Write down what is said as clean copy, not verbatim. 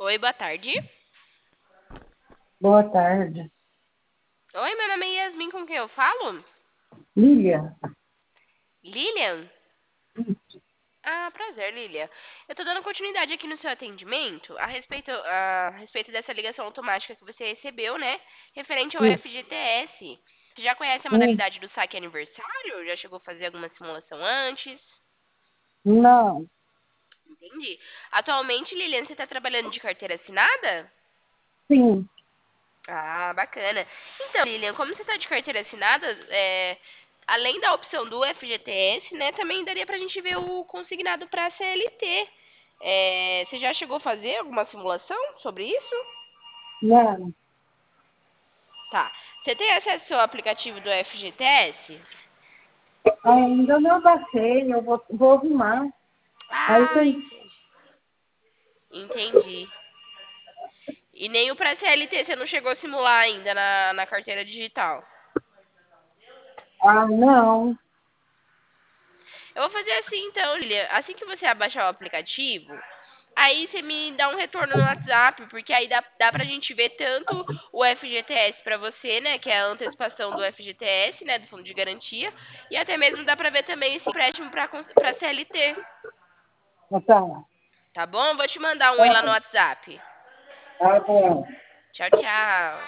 Oi, boa tarde. Boa tarde. Oi, meu nome é Yasmin, com quem eu falo? Lília, Lilian? Ah, prazer, Lilian. Eu tô dando continuidade aqui no seu atendimento a respeito dessa ligação automática que você recebeu, né? Referente ao isso. FGTS. Você já conhece a Hum, modalidade do saque aniversário? Já chegou a fazer alguma simulação antes? Não, Entendi. Atualmente, Lilian, você tá trabalhando de carteira assinada? sim, Ah, bacana. Então, Lilian, como você está de carteira assinada, além da opção do FGTS, né, também daria para a gente ver o consignado para a CLT. Você já chegou a fazer alguma simulação sobre isso? não. Tá. Você tem acesso ao aplicativo do FGTS? Ainda não baixei, eu vou arrumar. Aí Ah, tem. entendi. Entendi. E nem o para CLT você não chegou a simular ainda na carteira digital. Ah, não. Eu vou fazer assim então, Lilian. Assim que você abaixar o aplicativo, aí você me dá um retorno no WhatsApp, porque aí dá pra gente ver tanto o FGTS pra você, né, que é a antecipação do FGTS, né, do Fundo de Garantia, e até mesmo dá pra ver também esse empréstimo pra CLT, Tá, tá bom? Vou te mandar um oi lá no tá, WhatsApp. tá bom. Tchau, tchau.